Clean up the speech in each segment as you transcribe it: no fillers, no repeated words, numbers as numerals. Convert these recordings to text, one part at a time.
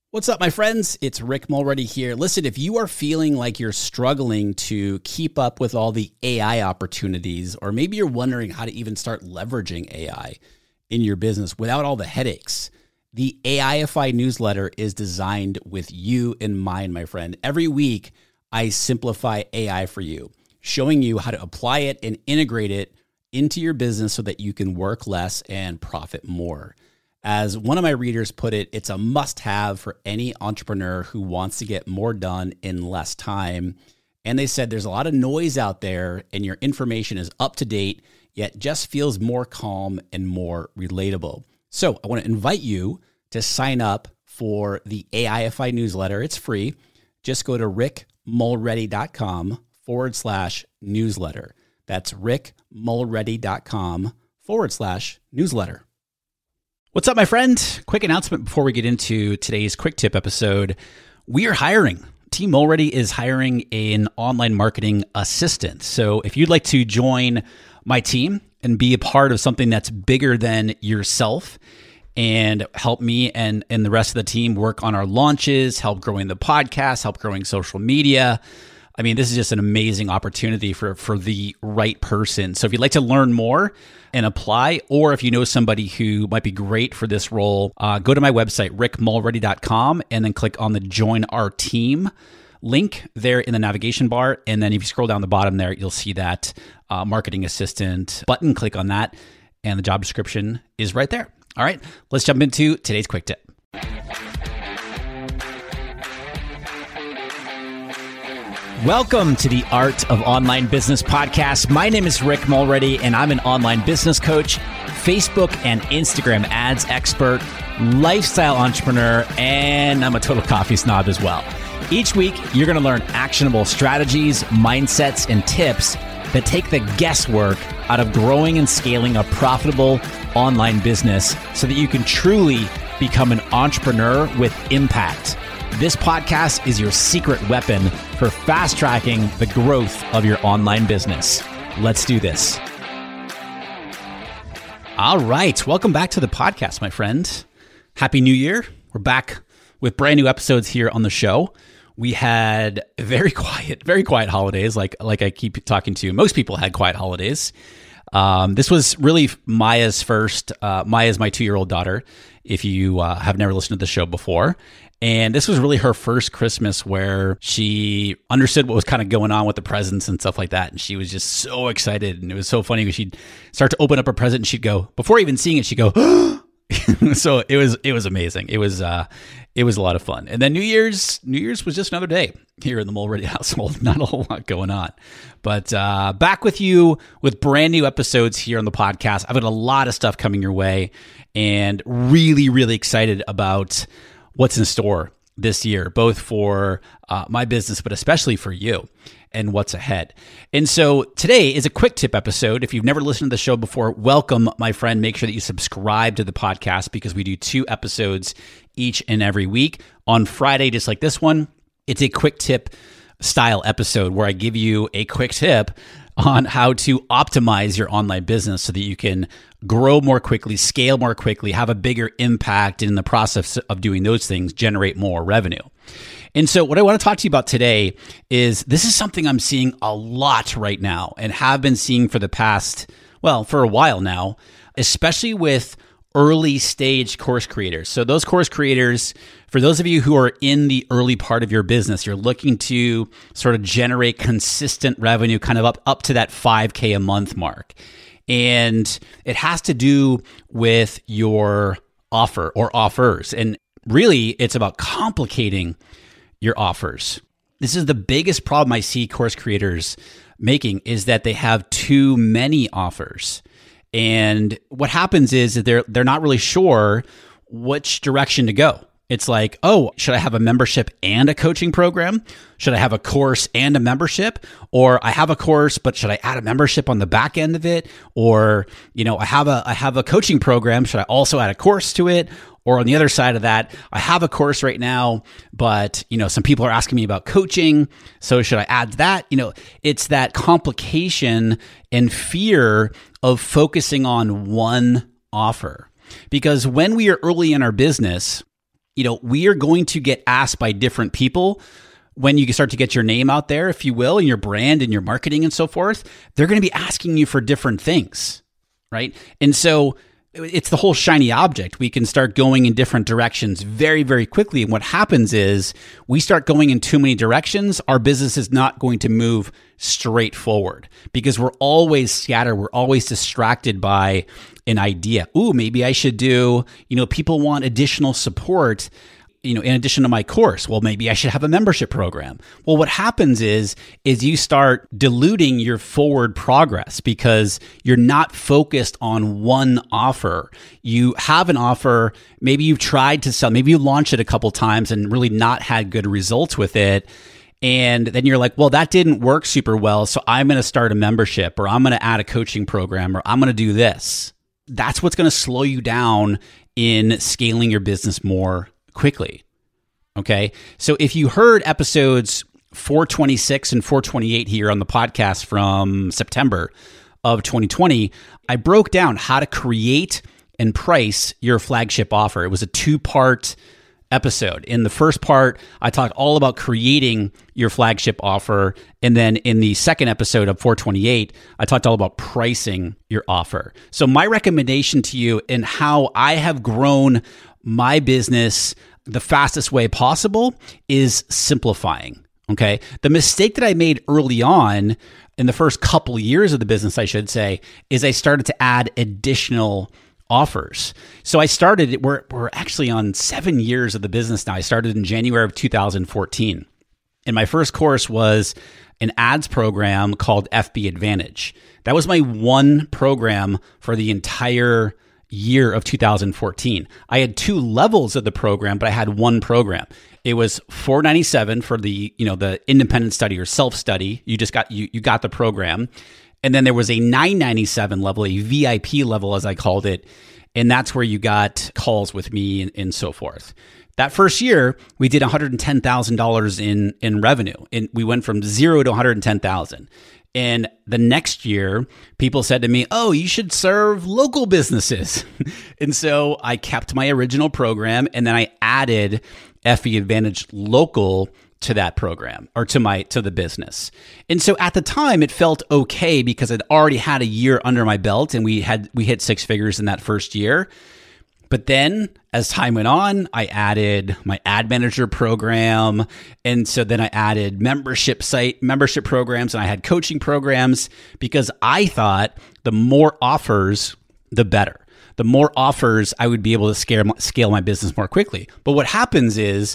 What's up, my friends? It's Rick Mulready here. Listen, if you are feeling like you're struggling to keep up with all the AI opportunities, or maybe you're wondering how to even start leveraging AI in your business without all the headaches, the AIFI newsletter is designed with you in mind, my friend. Every week, I simplify AI for you, showing you how to apply it and integrate it into your business so that you can work less and profit more. As one of my readers put it, it's a must-have for any entrepreneur who wants to get more done in less time. And they said there's a lot of noise out there and your information is up to date, yet just feels more calm and more relatable. So I want to invite you to sign up for the AIFI newsletter. It's free. Just go to rickmulready.com/newsletter. That's rickmulready.com/newsletter. What's up, my friend? Quick announcement before we get into today's quick tip episode. We are hiring. Team Mulready is hiring an online marketing assistant. So if you'd like to join my team and be a part of something that's bigger than yourself and help me and the rest of the team work on our launches, help growing the podcast, help growing social media, I mean, this is just an amazing opportunity for the right person. So if you'd like to learn more and apply, or if you know somebody who might be great for this role, go to my website, rickmulready.com, and then click on the Join Our Team link there in the navigation bar. And then if you scroll down the bottom there, you'll see that marketing assistant button. Click on that, and the job description is right there. All right, let's jump into today's quick tip. Welcome to the Art of Online Business podcast. My name is Rick Mulready, and I'm an online business coach, Facebook and Instagram ads expert, lifestyle entrepreneur, and I'm a total coffee snob as well. Each week, you're going to learn actionable strategies, mindsets, and tips that take the guesswork out of growing and scaling a profitable online business so that you can truly become an entrepreneur with impact. This podcast is your secret weapon for fast-tracking the growth of your online business. Let's do this. All right. Welcome back to the podcast, my friend. Happy New Year. We're back with brand new episodes here on the show. We had very quiet holidays, like I keep talking to. Most people had quiet holidays. This was really Maya's first. Maya's my 2-year-old daughter, if you have never listened to the show before. And this was really her first Christmas where she understood what was kind of going on with the presents and stuff like that. And she was just so excited. And it was so funny because she'd start to open up her present and she'd go, before even seeing it, she'd go, so it was amazing. It was a lot of fun. And then New Year's was just another day here in the Mulready household. Not a whole lot going on, but back with you with brand new episodes here on the podcast. I've got a lot of stuff coming your way and really, really excited about what's in store this year, both for my business, but especially for you and what's ahead. And so today is a quick tip episode. If you've never listened to the show before, welcome, my friend. Make sure that you subscribe to the podcast because we do 2 episodes each and every week. On Friday, just like this one, it's a quick tip style episode where I give you a quick tip on how to optimize your online business so that you can grow more quickly, scale more quickly, have a bigger impact in the process of doing those things, generate more revenue. And so what I want to talk to you about today is this is something I'm seeing a lot right now and have been seeing for a while now, especially with early stage course creators. So those course creators, for those of you who are in the early part of your business, you're looking to sort of generate consistent revenue kind of up to that $5K a month mark. And it has to do with your offer or offers. And really, it's about complicating your offers. This is the biggest problem I see course creators making is that they have too many offers. And what happens is that they're not really sure which direction to go. It's like, oh, should I have a membership and a coaching program? Should I have a course and a membership? Or I have a course, but should I add a membership on the back end of it? Or, I have a coaching program. Should I also add a course to it? Or on the other side of that, I have a course right now, but, some people are asking me about coaching. So should I add that? It's that complication and fear of focusing on one offer. Because when we are early in our business, we are going to get asked by different people when you start to get your name out there, if you will, and your brand and your marketing and so forth. They're going to be asking you for different things, right? And so it's the whole shiny object. We can start going in different directions very, very quickly. And what happens is we start going in too many directions. Our business is not going to move straight forward because we're always scattered. We're always distracted by an idea. Ooh, maybe I should do, people want additional support, in addition to my course. Well, maybe I should have a membership program. Well, what happens is you start diluting your forward progress because you're not focused on one offer. You have an offer, maybe you've tried to sell, maybe you launched it a couple times and really not had good results with it. And then you're like, well, that didn't work super well, so I'm going to start a membership, or I'm going to add a coaching program, or I'm going to do this. That's what's going to slow you down in scaling your business more quickly. Okay. So if you heard episodes 426 and 428 here on the podcast from September of 2020, I broke down how to create and price your flagship offer. It was a 2-part episode. In the first part, I talked all about creating your flagship offer. And then in the second episode of 428, I talked all about pricing your offer. So my recommendation to you and how I have grown my business the fastest way possible is simplifying. Okay. The mistake that I made early on in the first couple of years of the business, I should say, is I started to add additional offers. So I started, we're actually on 7 years of the business now. I started in January of 2014. And my first course was an ads program called FB Advantage. That was my one program for the entire year of 2014. I had 2 levels of the program, but I had one program. It was $497 for the, the independent study or self-study. You just got, you got the program. And then there was a $997 level, a VIP level, as I called it. And that's where you got calls with me and so forth. That first year, we did $110,000 in revenue. And we went from 0 to 110,000. And the next year, people said to me, oh, you should serve local businesses. And so I kept my original program, and then I added FB Advantage Local to that program, or to the business. And so at the time it felt okay because I'd already had a year under my belt and we hit 6 figures in that first year. But then as time went on, I added my ad manager program. And so then I added membership programs, and I had coaching programs because I thought the more offers, the better. The more offers, I would be able to scale my business more quickly. But what happens is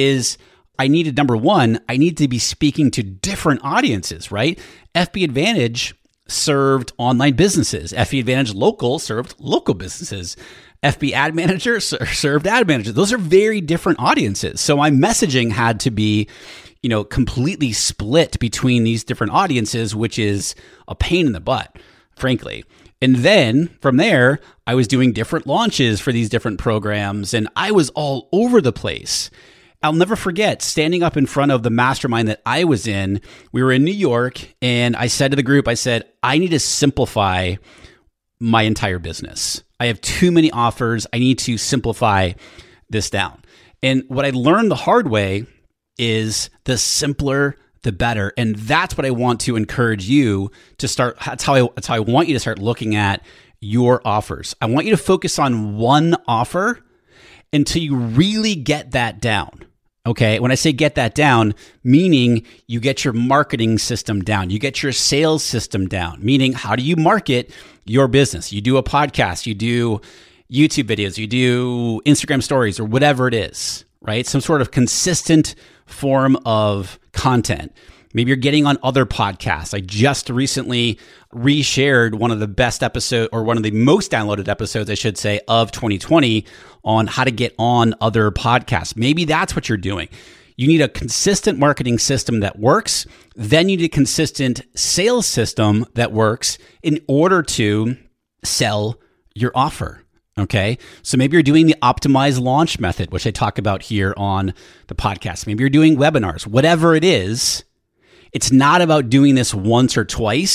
I needed, number one, I need to be speaking to different audiences, right? FB Advantage served online businesses. FB Advantage Local served local businesses. FB Ad Manager served ad managers. Those are very different audiences. So my messaging had to be, completely split between these different audiences, which is a pain in the butt, frankly. And then from there, I was doing different launches for these different programs, and I was all over the place. I'll never forget standing up in front of the mastermind that I was in. We were in New York, and I said to the group, I need to simplify my entire business. I have too many offers. I need to simplify this down. And what I learned the hard way is the simpler, the better. And that's what I want to encourage you to start. That's how I want you to start looking at your offers. I want you to focus on one offer until you really get that down. Okay. When I say get that down, meaning you get your marketing system down, you get your sales system down, meaning how do you market your business? You do a podcast, you do YouTube videos, you do Instagram stories, or whatever it is, right? Some sort of consistent form of content. Maybe you're getting on other podcasts. I just recently reshared one of the best episodes, or one of the most downloaded episodes, I should say, of 2020 on how to get on other podcasts. Maybe that's what you're doing. You need a consistent marketing system that works. Then you need a consistent sales system that works in order to sell your offer. Okay. So maybe you're doing the optimized launch method, which I talk about here on the podcast. Maybe you're doing webinars, whatever it is. It's not about doing this once or twice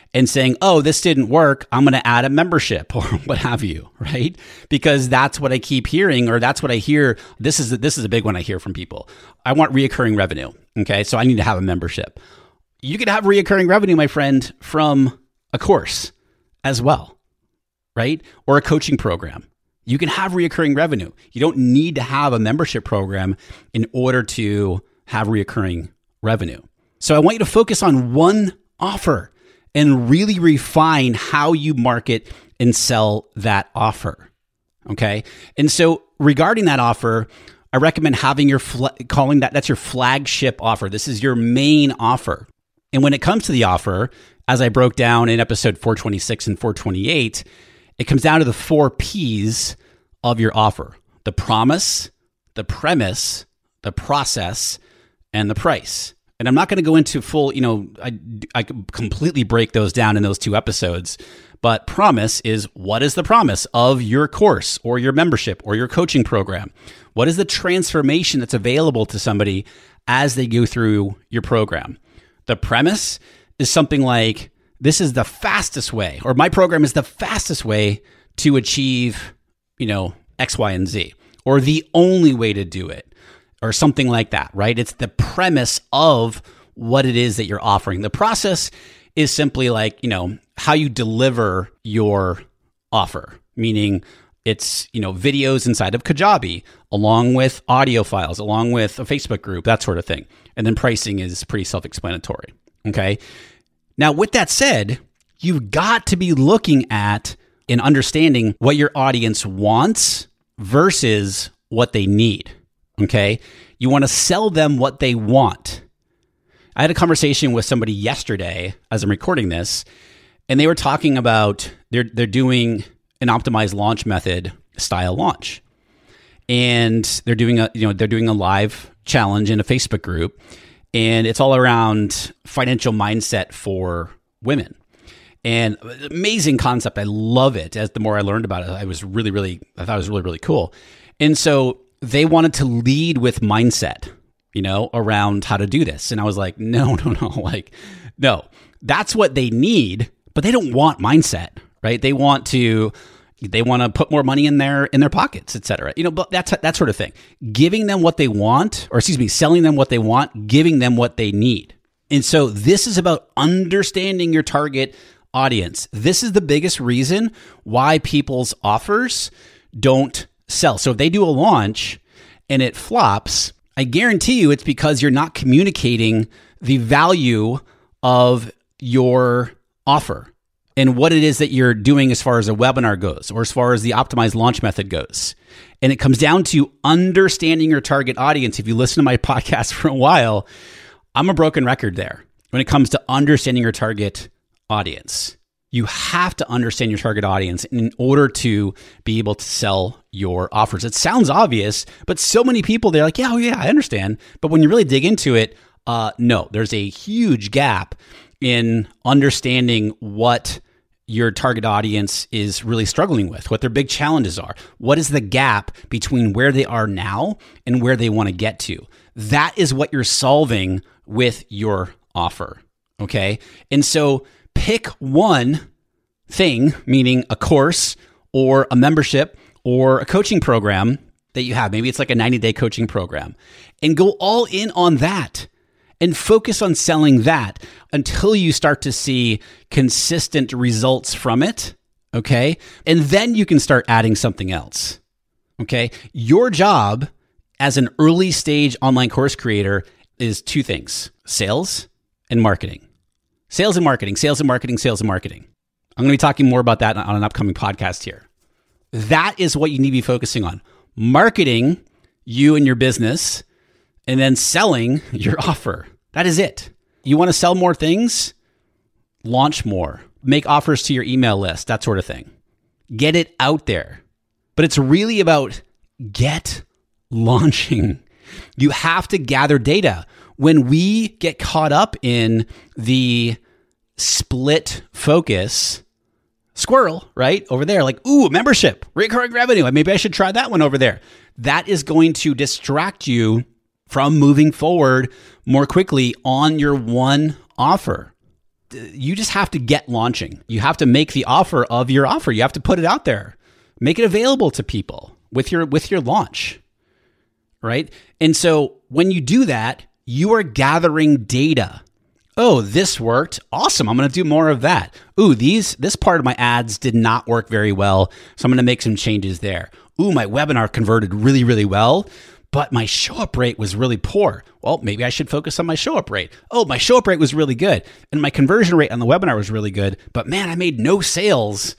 and saying, oh, this didn't work, I'm going to add a membership or what have you, right? Because that's what I keep hearing, or that's what I hear. This is a big one I hear from people. I want reoccurring revenue. Okay, so I need to have a membership. You could have reoccurring revenue, my friend, from a course as well, right? Or a coaching program. You can have reoccurring revenue. You don't need to have a membership program in order to have reoccurring revenue. So I want you to focus on one offer and really refine how you market and sell that offer. Okay. And so regarding that offer, I recommend having that's your flagship offer. This is your main offer. And when it comes to the offer, as I broke down in episode 426 and 428, it comes down to the 4 P's of your offer: the promise, the premise, the process, and the price. And I'm not going to go into full, I completely break those down in those 2 episodes. But promise is, what is the promise of your course or your membership or your coaching program? What is the transformation that's available to somebody as they go through your program? The premise is something like, this is the fastest way, or my program is the fastest way to achieve, X, Y, and Z, or the only way to do it, or something like that, right? It's the premise of what it is that you're offering. The process is simply like, how you deliver your offer, meaning it's, videos inside of Kajabi, along with audio files, along with a Facebook group, that sort of thing. And then pricing is pretty self-explanatory, okay? Now, with that said, you've got to be looking at and understanding what your audience wants versus what they need. Okay. You want to sell them what they want. I had a conversation with somebody yesterday as I'm recording this, and they were talking about they're doing an optimized launch method style launch. And they're doing a live challenge in a Facebook group, and it's all around financial mindset for women. And amazing concept. I love it. As the more I learned about it, I thought it was really, really cool. And so they wanted to lead with mindset, around how to do this. And I was like, no, no, that's what they need, but they don't want mindset, right? They want to put more money in their pockets, et cetera. But that sort of thing. Giving them what they want, selling them what they want, giving them what they need. And so this is about understanding your target audience. This is the biggest reason why people's offers don't sell. So if they do a launch and it flops, I guarantee you it's because you're not communicating the value of your offer and what it is that you're doing as far as a webinar goes, or as far as the optimized launch method goes. And it comes down to understanding your target audience. If you listen to my podcast for a while, I'm a broken record there when it comes to understanding your target audience. You have to understand your target audience in order to be able to sell your offers. It sounds obvious, but so many people, they're like, yeah, I understand. But when you really dig into it, no, there's a huge gap in understanding what your target audience is really struggling with, what their big challenges are. What is the gap between where they are now and where they want to get to? That is what you're solving with your offer, okay? And so pick one thing, meaning a course or a membership or a coaching program that you have. Maybe it's like a 90-day coaching program, and go all in on that and focus on selling that until you start to see consistent results from it, okay? And then you can start adding something else, okay? Your job as an early stage online course creator is 2 things: sales and marketing. Sales and marketing, sales and marketing, sales and marketing. I'm going to be talking more about that on an upcoming podcast here. That is what you need to be focusing on. Marketing you and your business, and then selling your offer. That is it. You want to sell more things? Launch more. Make offers to your email list, that sort of thing. Get it out there. But it's really about get launching. You have to gather data. When we get caught up in the split focus, squirrel, right, over there, like, ooh, membership, recurring revenue, maybe I should try that one over there. That is going to distract you from moving forward more quickly on your one offer. you just have to get launching. You have to make the offer of your offer. You have to put it out there. Make it available to people with your launch, right? And so when you do that, you are gathering data. Oh, this worked. Awesome. I'm going to do more of that. Ooh, this part of my ads did not work very well, so I'm going to make some changes there. Ooh, my webinar converted really, really well, but my show-up rate was really poor. Well, maybe I should focus on my show-up rate. Oh, my show-up rate was really good, and my conversion rate on the webinar was really good, but man, I made no sales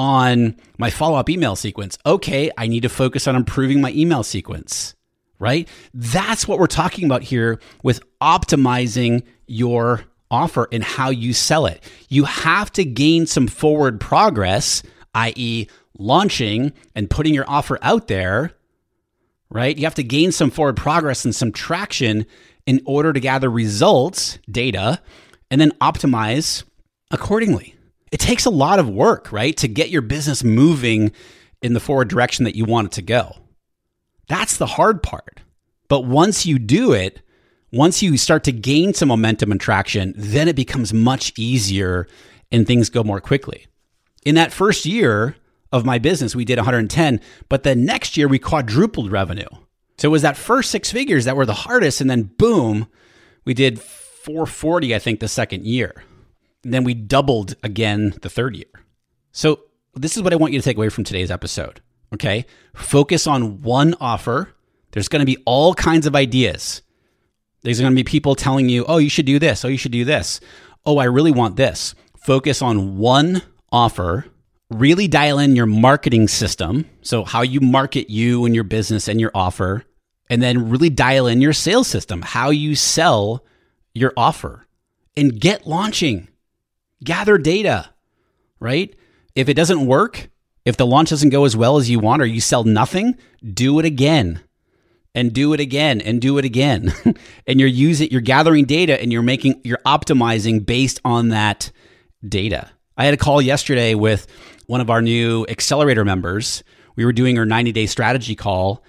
on my follow-up email sequence. Okay, I need to focus on improving my email sequence, right? That's what we're talking about here with optimizing your offer and how you sell it. You have to gain some forward progress, i.e., launching and putting your offer out there, right? You have to gain some forward progress and some traction in order to gather results, data, and then optimize accordingly. It takes a lot of work, right, to get your business moving in the forward direction that you want it to go. That's the hard part. But once you do it, once you start to gain some momentum and traction, then it becomes much easier and things go more quickly. In that first year of my business, we did 110, but the next year we quadrupled revenue. So it was that first 6 figures that were the hardest, and then boom, we did 440, I think, the second year. And then we doubled again the third year. So this is what I want you to take away from today's episode, okay? Focus on one offer. There's going to be all kinds of ideas. There's going to be people telling you, oh, you should do this. Oh, you should do this. Oh, I really want this. Focus on one offer. Really dial in your marketing system. So how you market you and your business and your offer. And then really dial in your sales system, how you sell your offer. And get launching. Gather data, right? If it doesn't work, if the launch doesn't go as well as you want or you sell nothing, do it again. And do it again and do it again. And you're gathering data and you're optimizing based on that data. I had a call yesterday with one of our new accelerator members. We were doing her 90-day strategy call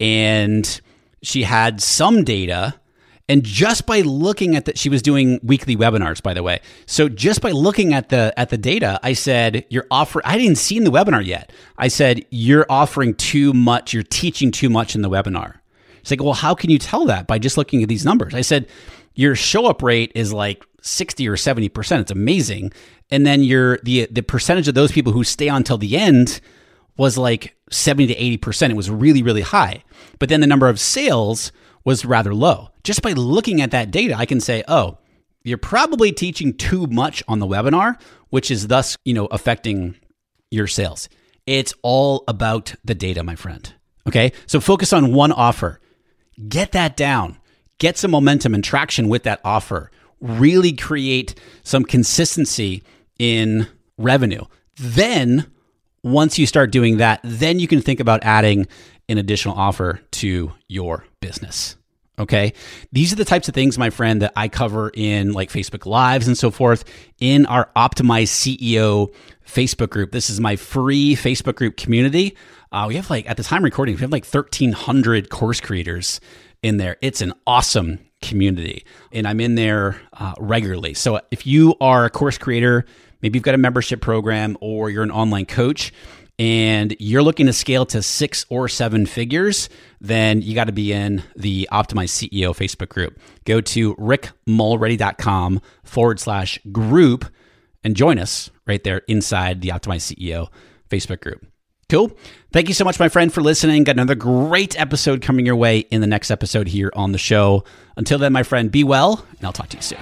and she had some data. And just by looking at she was doing weekly webinars, by the way. So just by looking at the data, I said, I didn't see in the webinar yet. I said, you're offering too much. You're teaching too much in the webinar. It's like, well, how can you tell that by just looking at these numbers? I said, your show up rate is like 60 or 70%. It's amazing. And then the percentage of those people who stay on till the end was like 70 to 80%. It was really, really high. But then the number of sales was rather low. Just by looking at that data, I can say, oh, you're probably teaching too much on the webinar, which is thus, affecting your sales. It's all about the data, my friend. Okay. So focus on one offer. Get that down. Get some momentum and traction with that offer. Really create some consistency in revenue. Then once you start doing that, then you can think about adding an additional offer to your business. Okay. These are the types of things, my friend, that I cover in like Facebook Lives and so forth in our Optimize CEO Facebook group. This is my free Facebook group community. We have at the time recording, we have 1,300 course creators in there. It's an awesome community and I'm in there regularly. So if you are a course creator, maybe you've got a membership program or you're an online coach, and you're looking to scale to 6 or 7 figures, then you got to be in the Optimize CEO Facebook group. Go to rickmulready.com/group and join us right there inside the Optimize CEO Facebook group. Cool. Thank you so much, my friend, for listening. Got another great episode coming your way in the next episode here on the show. Until then, my friend, be well, and I'll talk to you soon.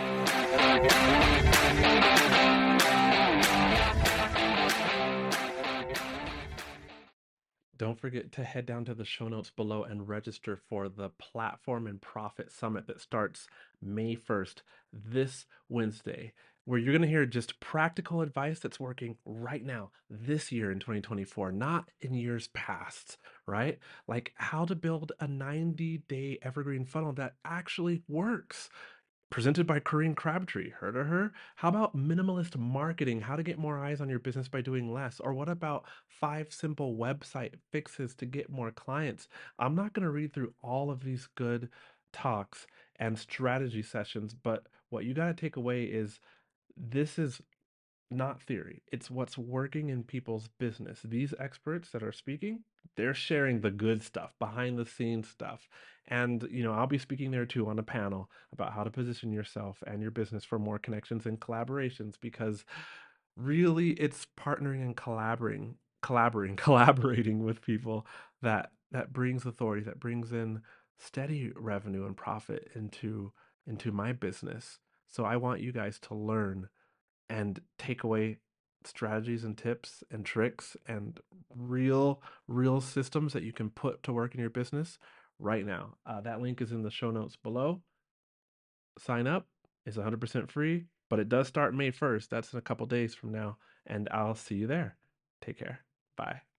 Don't forget to head down to the show notes below and register for the Platform and Profit Summit that starts May 1st, this Wednesday, where you're going to hear just practical advice that's working right now, this year in 2024, not in years past, right? Like how to build a 90-day evergreen funnel that actually works. Presented by Corinne Crabtree. Heard of her? How about minimalist marketing? How to get more eyes on your business by doing less? Or what about 5 simple website fixes to get more clients? I'm not going to read through all of these good talks and strategy sessions, but what you got to take away is This is not theory. It's what's working in people's business. These experts that are speaking, they're sharing the good stuff, behind the scenes stuff. And, I'll be speaking there too on a panel about how to position yourself and your business for more connections and collaborations because really it's partnering and collaborating with people that brings authority, that brings in steady revenue and profit into my business. So I want you guys to learn and take away strategies and tips and tricks and real systems that you can put to work in your business right now. That link is in the show notes below. Sign up. It's 100% free, but it does start May 1st. That's in a couple days from now, and I'll see you there. Take care. Bye.